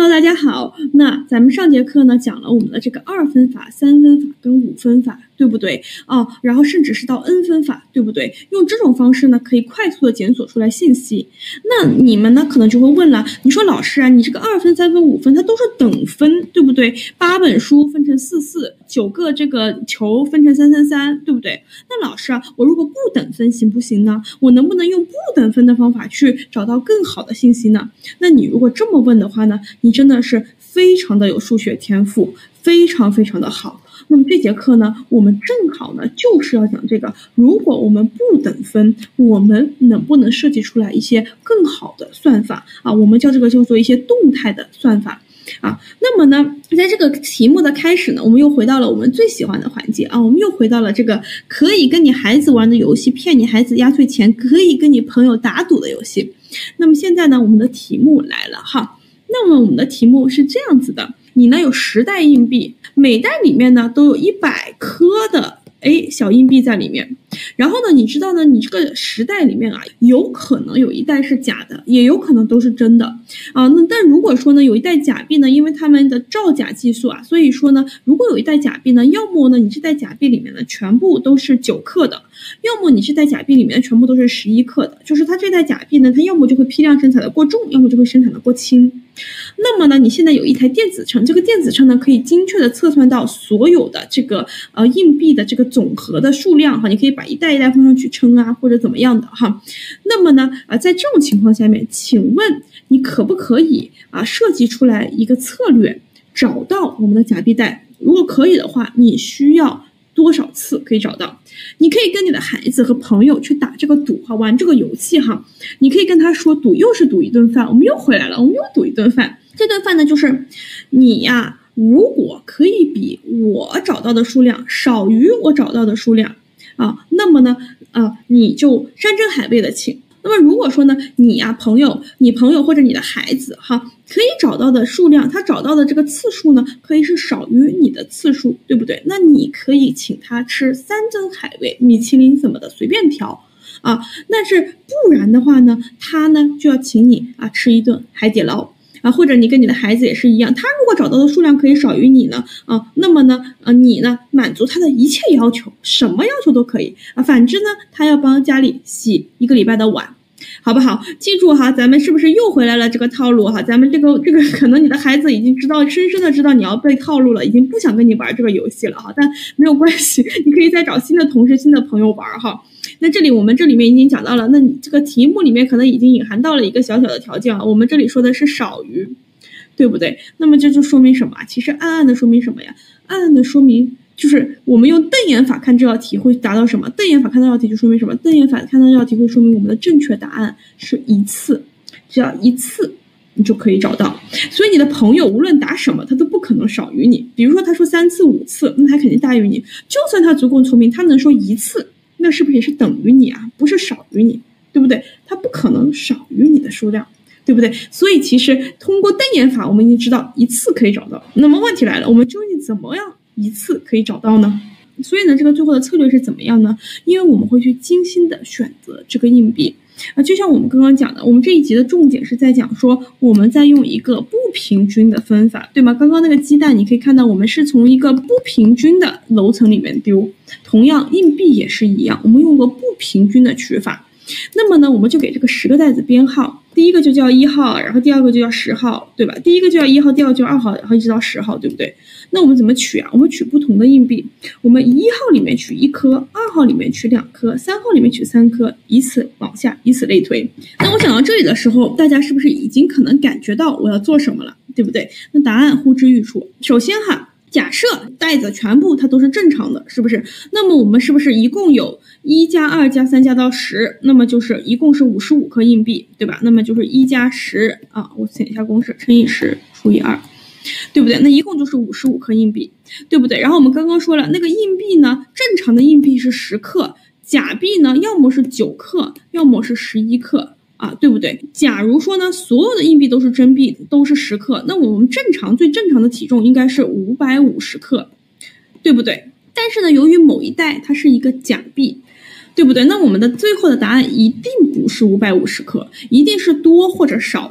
Hello， 大家好。那咱们上节课呢讲了我们的这个2分法、3分法跟5分法，对不对？然后甚至是到 n 分法，对不对？用这种方式呢，可以快速的检索出来信息。那你们呢可能就会问了，你说老师啊，你这个2分、3分、5分，它都是等分，对不对？8本书分成4， 9个这个球分成3，对不对？那老师啊，我如果不等分行不行呢？我能不能用不等分的方法去找到更好的信息呢？那你如果这么问的话呢，你真的是非常的有数学天赋，非常非常的好。那么这节课呢，我们正好呢就是要讲这个，如果我们不等分，我们能不能设计出来一些更好的算法啊？我们叫这个叫做一些动态的算法啊。那么呢，在这个题目的开始呢，我们又回到了我们最喜欢的环节啊，我们又回到了这个可以跟你孩子玩的游戏，骗你孩子压岁钱，可以跟你朋友打赌的游戏。那么现在呢，我们的题目来了哈。那么我们的题目是这样子的，你呢有10袋硬币，每袋里面呢都有100颗的小硬币在里面。然后呢，你知道呢，你这个10袋里面啊，有可能有1袋是假的，也有可能都是真的啊。那但如果说呢，有1袋假币呢，因为他们的造假技术啊，所以说呢，如果有1袋假币呢，要么呢你这袋假币里面呢全部都是9克的，要么你这袋假币里面全部都是11克的，就是它这袋假币呢，它要么就会批量生产的过重，要么就会生产的过轻。那么呢，你现在有一台电子秤，这个电子秤呢可以精确的测算到所有的这个硬币的这个总和的数量哈，你可以把一袋一袋放上去称啊，或者怎么样的哈。那么呢在这种情况下面，请问你可不可以设计出来一个策略，找到我们的假币袋？如果可以的话，你需要多少次可以找到？你可以跟你的孩子和朋友去打这个赌哈，玩这个游戏哈。你可以跟他说，赌又是赌一顿饭，我们又回来了，我们又赌一顿饭。这顿饭呢，就是你呀，如果可以比我找到的数量少于我找到的数量啊，那么呢你就山珍海味的请。那么如果说呢，你朋友或者你的孩子哈，可以找到的数量，他找到的这个次数呢，可以是少于你的次数，对不对？那你可以请他吃山珍海味、米其林什么的，随便挑啊。但是不然的话呢，他呢就要请你吃一顿海底捞或者你跟你的孩子也是一样，他如果找到的数量可以少于你呢那么呢你呢满足他的一切要求，什么要求都可以反之呢，他要帮家里洗1个礼拜的碗，好不好？记住哈，咱们是不是又回来了这个套路哈？咱们这个可能你的孩子已经深深的知道你要被套路了，已经不想跟你玩这个游戏了哈。但没有关系，你可以再找新的同事、新的朋友玩哈。那我们这里面已经讲到了，那你这个题目里面可能已经隐含到了一个小小的条件我们这里说的是少于，对不对？那么这就说明什么？其实暗暗的说明什么呀？暗暗的说明就是我们用瞪眼法看这道题会达到什么？瞪眼法看这道题就说明什么？瞪眼法看这道题会说明我们的正确答案是1次，只要1次你就可以找到。所以你的朋友无论答什么，他都不可能少于你。比如说他说3次、5次，那他肯定大于你。就算他足够聪明，他能说1次，那是不是也是等于你不是少于你，对不对？他不可能少于你的数量，对不对？所以其实通过瞪眼法，我们已经知道1次可以找到。那么问题来了，我们究竟怎么样1次可以找到呢？所以呢，这个最后的策略是怎么样呢？因为我们会去精心的选择这个硬币就像我们刚刚讲的，我们这一集的重点是在讲说我们在用一个不平均的分法，对吗？刚刚那个鸡蛋你可以看到我们是从一个不平均的楼层里面丢，同样硬币也是一样，我们用个不平均的取法。那么呢，我们就给这个10个袋子编号，第一个就叫1号，然后第二个就叫10号，对吧？第一个就叫1号，第二个就叫2号，然后一直到10号，对不对？那我们怎么取我们取不同的硬币，我们1号里面取1颗，2号里面取2颗，3号里面取3颗，以此往下，以此类推。那我讲到这里的时候，大家是不是已经可能感觉到我要做什么了，对不对？那答案呼之欲出。首先假设袋子全部它都是正常的，是不是？那么我们是不是一共有1加2加3加到10，那么就是一共是55颗硬币，对吧？那么就是1加10我写一下公式，乘以10除以2，对不对？那一共就是55颗硬币，对不对？然后我们刚刚说了，那个硬币呢，正常的硬币是10克，假币呢要么是9克，要么是11克对不对？假如说呢，所有的硬币都是真币，都是10克，那我们最正常的体重应该是550克，对不对？但是呢，由于某一袋它是一个假币，对不对？那我们的最后的答案一定不是550克，一定是多或者少的。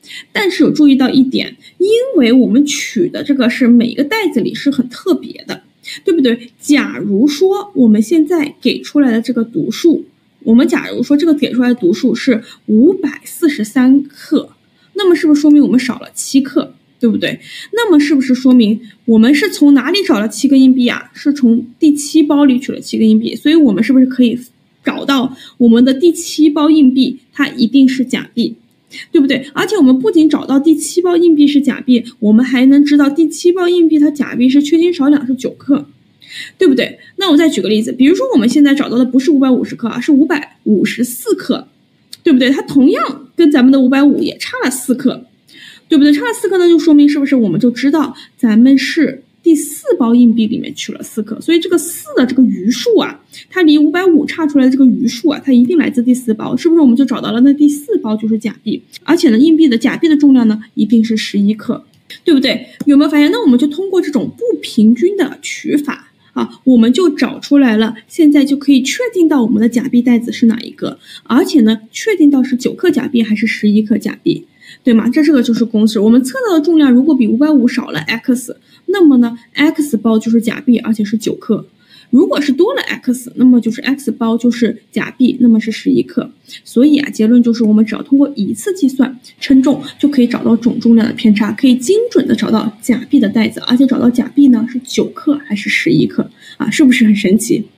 但是有注意到一点，因为我们取的这个是每个袋子里是很特别的，对不对？假如说我们现在给出来的这个读数，我们假如说这个给出来的读数是543克，那么是不是说明我们少了7克，对不对？那么是不是说明我们是从哪里找了7个硬币啊？是从第7包里取了7个硬币，所以我们是不是可以找到我们的第7包硬币它一定是假币，对不对？而且我们不仅找到第7包硬币是假币，我们还能知道第7包硬币它假币是缺斤少两，是9克，对不对？那我再举个例子，比如说我们现在找到的不是550克啊，是554克，对不对？它同样跟咱们的550也差了4克，对不对？差了4克呢，就说明是不是我们就知道咱们是第4包硬币里面取了4克，所以这个4的这个余数啊，它离550差出来的这个余数啊，它一定来自第4包，是不是我们就找到了那第4包就是假币？而且呢，假币的重量呢一定是11克，对不对？有没有发现？那我们就通过这种不平均的取法啊，我们就找出来了，现在就可以确定到我们的假币袋子是哪一个，而且呢，确定到是9克假币还是11克假币，对吗？这个就是公式。我们测到的重量如果比550少了 x， 那么呢 x 包就是假币，而且是9克。如果是多了 x， 那么就是 x 包就是假币，那么是11克。所以啊，结论就是我们只要通过一次计算称重，就可以找到总重量的偏差，可以精准的找到假币的袋子，而且找到假币呢是9克还是11克啊，是不是很神奇？